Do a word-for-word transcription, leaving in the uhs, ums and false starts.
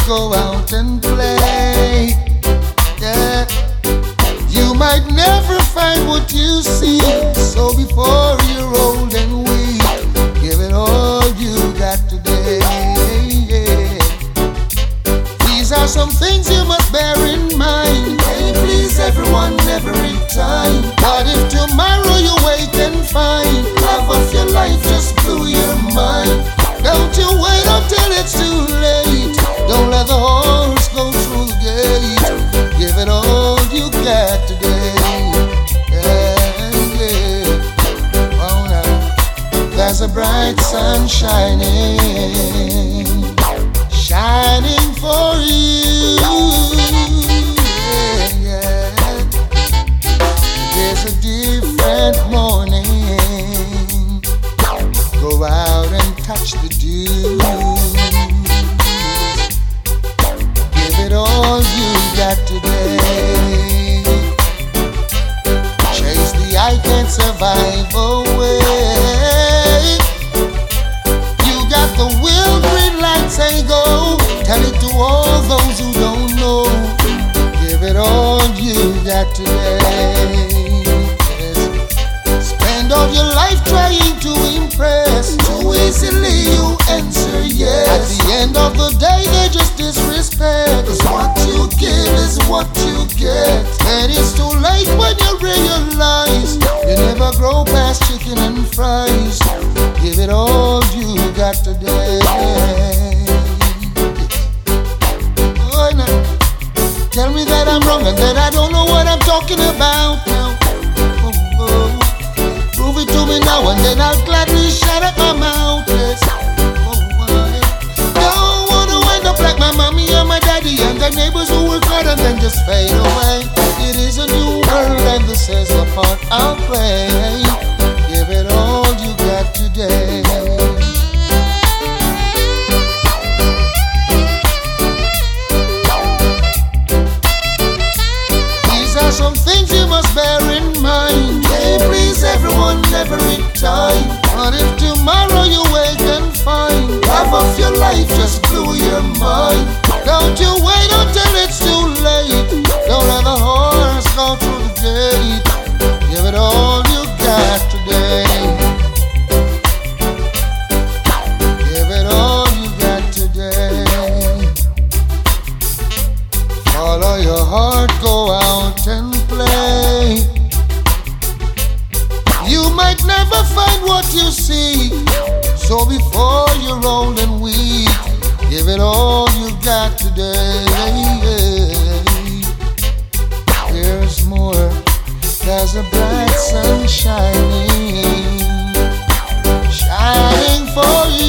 go out and play. Yeah. You might never find what you seek, so before you're old and weak, give it all you got today. Yeah. These are some things you must bear in mind. Can't please everyone every time. What if tomorrow you wake and find half of your life just blew your mind? Don't you wait until it's too late. Don't let the horse go through the gate. Give it all you got today. Yeah, yeah. Oh, now there's a bright sun shining, shining for you. Yeah, yeah. There's a different morning. Go out and touch the dew. Give it all you got today. Chase the I can't survive away. You got the will, green light, say go. Tell it to all those who don't know. Give it all you got today. Yes. Spend all your life trying to impress. Too easily you answer yes. At the end of the day they just disrespect. Cause what you give is what you get. And it's too late when you realize you never grow past chicken and fries. Give it all you got today. Oh, no. Tell me that I'm wrong and that I don't know what I'm talking about now. Oh, oh. Prove it to me now and then I'll gladly shut up my mouth. Yes. Oh, oh. Don't wanna wind up like my mommy and my daddy and the neighbors who work hard and then just fade away. It is a new world and this is the part I'll play. Give it all you got today. These are some things you must bear in mind. Can't please everyone every time. What if tomorrow you wake and find half of your life just blew your mind? Don't you wait until it's too late. Don't let the horse go through the gate. Give it all you got today. Give it all you got today. Follow your heart, go out and play. You might never find what you seek, so before you're old and weak, give it all you got today. There's more, there's a bright sun shining, shining for you.